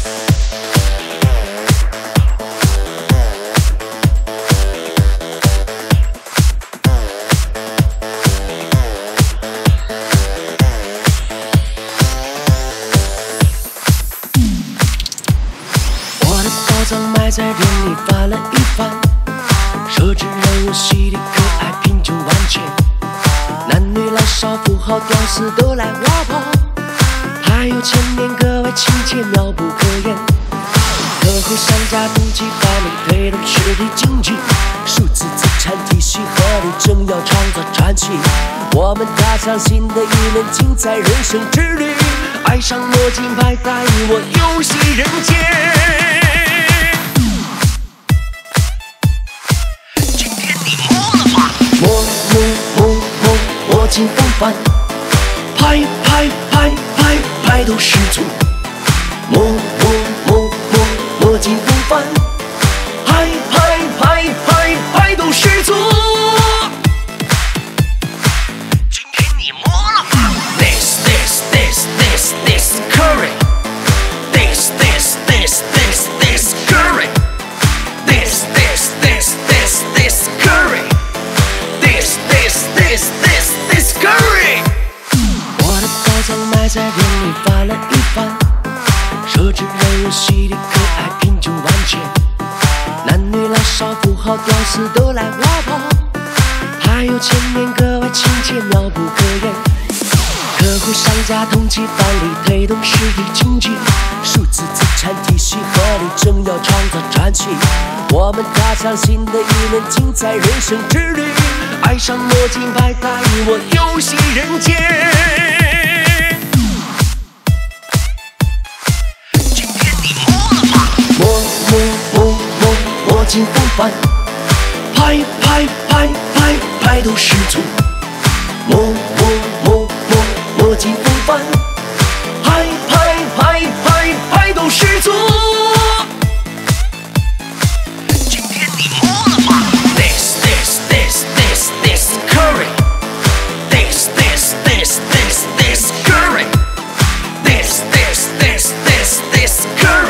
埋在店里翻了一番，设置人物犀利可爱，品酒万千，男女老少富豪屌丝都来挖宝，还有千年各位亲切妙不可言。客户商家同期发明推动实体经济，数字资产体系合理，正要创造传奇。我们踏上新的一年精彩人生之旅，爱上摸金牌带我游戏人间。摸金风范，拍头十足。摸金风范，拍头十足。今天你摸了吗 ？This curry。This curry。This curry。This curry。我的宝藏埋在店里翻了一番，设置人物犀利可爱，品酒万千，男女老少富豪屌丝都来挖宝，还有千年各位亲切妙不可言。客户商家同期翻例，推动实体经济，数字资产体系合理，正要创造传奇。我们踏上新的一年精彩人生之旅，爱上摸金牌带我游戏人间。今天你摸了吗？摸金风范，拍头十足。摸金风范，拍头十足。今天你摸了吗 ？This curry。This curry。This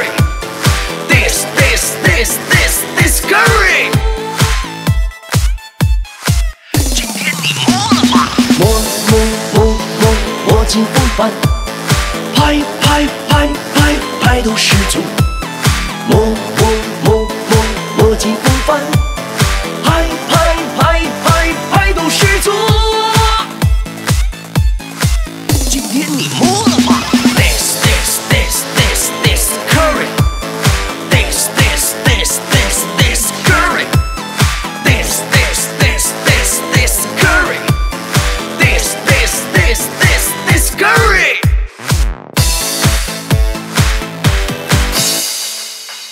curry。This curry。今天你摸了吗？摸金风范，拍